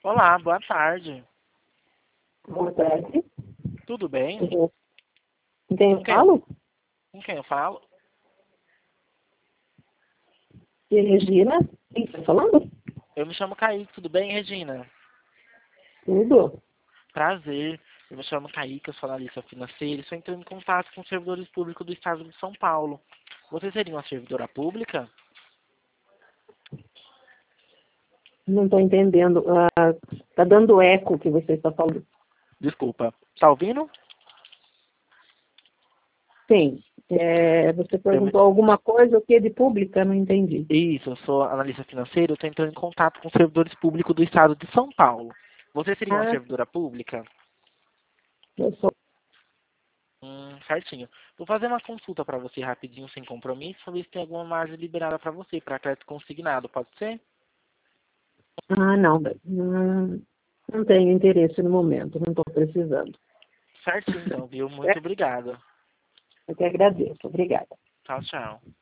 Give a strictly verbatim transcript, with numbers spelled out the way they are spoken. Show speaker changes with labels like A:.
A: Olá, boa tarde.
B: Boa tarde.
A: Tudo bem?
B: Com quem
A: Com
B: eu
A: quem eu,
B: falo?
A: com quem eu falo?
B: E Regina? Quem está falando?
A: Eu me chamo Kaique, tudo bem, Regina?
B: Tudo.
A: Prazer. Eu me chamo Kaique, eu sou analista financeiro e estou entrando em contato com os servidores públicos do estado de São Paulo. Você seria uma servidora pública?
B: Não estou entendendo. Está dando eco o que você está falando.
A: Desculpa. Tá ouvindo?
B: Sim. É, você
A: Eu me...
B: perguntou alguma coisa, o que de pública? Não entendi.
A: Isso, eu sou analista financeiro, eu estou entrando em contato com os servidores públicos do estado de São Paulo. Você seria uma
B: Ah,
A: servidora pública?
B: eu sou.
A: Hum, certinho. Vou fazer uma consulta para você rapidinho, sem compromisso, para ver se tem alguma margem liberada para você, para crédito consignado, pode ser?
B: Ah, não. Não, não tenho interesse no momento. Não estou precisando.
A: Certinho, então, viu? Muito
B: Certo?
A: obrigado.
B: Eu que agradeço. Obrigada.
A: Tchau, tchau.